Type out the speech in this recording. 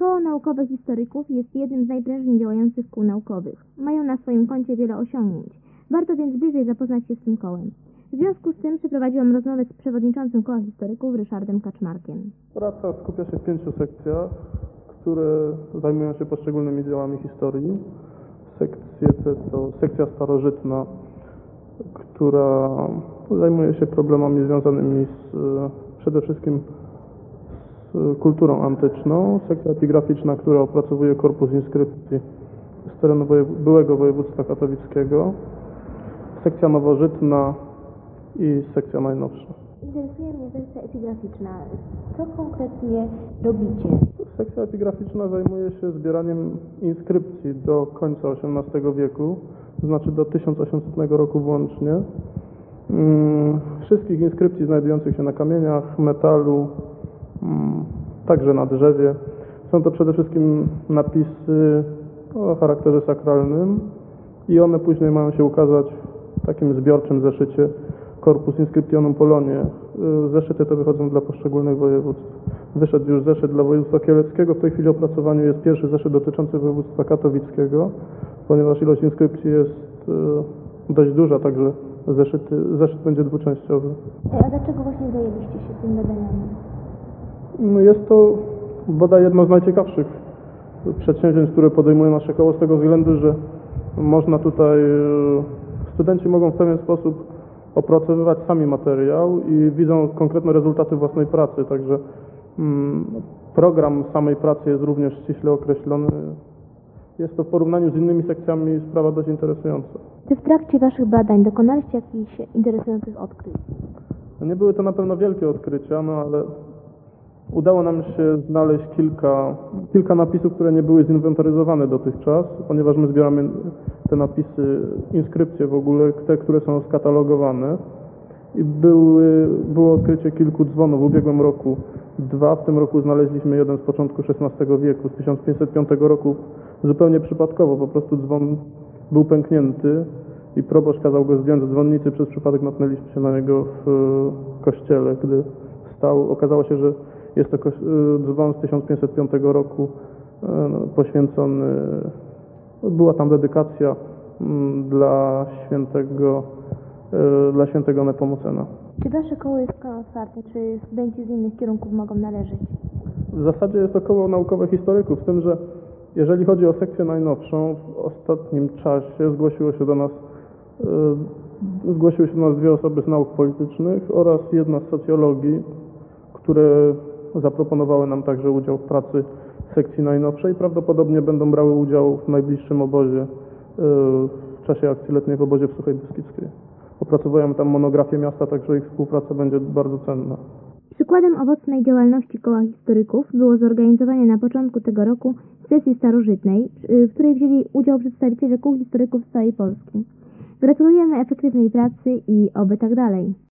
Koło Naukowe Historyków jest jednym z najprężniej działających kół naukowych. Mają na swoim koncie wiele osiągnięć. Warto więc bliżej zapoznać się z tym kołem. W związku z tym przeprowadziłam rozmowę z przewodniczącym Koła Historyków Ryszardem Kaczmarkiem. Praca skupia się w 5 sekcjach, które zajmują się poszczególnymi działami historii. Sekcje te to sekcja starożytna, która zajmuje się problemami związanymi przede wszystkim z kulturą antyczną. Sekcja epigraficzna, która opracowuje korpus inskrypcji z terenu byłego województwa katowickiego. Sekcja nowożytna i sekcja najnowsza. Interesuje mnie sekcja epigraficzna. Co konkretnie robicie? Sekcja epigraficzna zajmuje się zbieraniem inskrypcji do końca XVIII wieku, to znaczy do 1800 roku włącznie. Wszystkich inskrypcji znajdujących się na kamieniach, metalu, także na drzewie. Są to przede wszystkim napisy o charakterze sakralnym i one później mają się ukazać w takim zbiorczym zeszycie Corpus Inscriptionum Poloniae. Zeszyty te wychodzą dla poszczególnych województw. Wyszedł już zeszyt dla województwa kieleckiego. W tej chwili w opracowaniu jest pierwszy zeszyt dotyczący województwa katowickiego, ponieważ ilość inskrypcji jest dość duża, także zeszyt będzie dwuczęściowy. A dlaczego właśnie zajęliście się tymi badaniami? No jest to bodaj jedno z najciekawszych przedsięwzięć, które podejmuje nasze koło, z tego względu, że można tutaj, studenci mogą w pewien sposób opracowywać sami materiał i widzą konkretne rezultaty własnej pracy, także program samej pracy jest również ściśle określony. Jest to w porównaniu z innymi sekcjami sprawa dość interesująca. Czy w trakcie Waszych badań dokonaliście jakichś interesujących odkryć? Nie były to na pewno wielkie odkrycia, no ale udało nam się znaleźć kilka napisów, które nie były zinwentaryzowane dotychczas, ponieważ my zbieramy te napisy, inskrypcje w ogóle, te, które są skatalogowane. I było odkrycie kilku dzwonów w ubiegłym roku. 2, w tym roku znaleźliśmy jeden z początku XVI wieku, z 1505 roku, zupełnie przypadkowo, po prostu dzwon był pęknięty i proboszcz kazał go zdjąć z dzwonnicy, przez przypadek natknęliśmy się na niego w kościele, gdy stał. Okazało się, że jest to dzwon z 1505 roku poświęcony, była tam dedykacja dla świętego Nepomucena. Czy Wasze koło jest koło otwarte, czy studenci z innych kierunków mogą należeć? W zasadzie jest to koło naukowe historyków, z tym, że jeżeli chodzi o sekcję najnowszą, w ostatnim czasie zgłosiły się do nas 2 osoby z nauk politycznych oraz jedna z socjologii, które zaproponowały nam także udział w pracy sekcji najnowszej. Prawdopodobnie będą brały udział w najbliższym obozie, w czasie akcji letniej w obozie w Suchej Beskidzkiej. Opracowujemy tam monografię miasta, także ich współpraca będzie bardzo cenna. Przykładem owocnej działalności Koła Historyków było zorganizowanie na początku tego roku sesji starożytnej, w której wzięli udział przedstawiciele kół historyków z całej Polski. Gratulujemy efektywnej pracy i oby tak dalej.